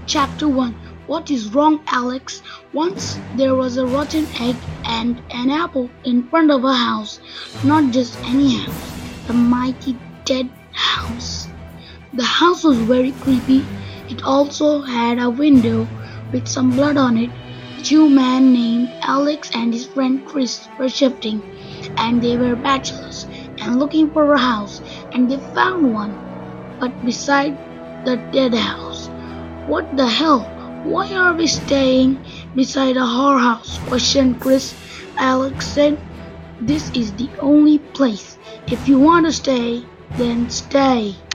Chapter 1. What is wrong, Alex? Once there was a rotten egg and an apple in front of a house. Not just any house, the mighty dead house. The house was very creepy. It also had a window with some blood on it. Two men named Alex and his friend Chris were shifting, and they were bachelors and looking for a house, and they found one. But beside the dead house. What the hell? Why are we staying beside a whorehouse? Questioned Chris. Alex said, "This is the only place. If you want to stay, then stay."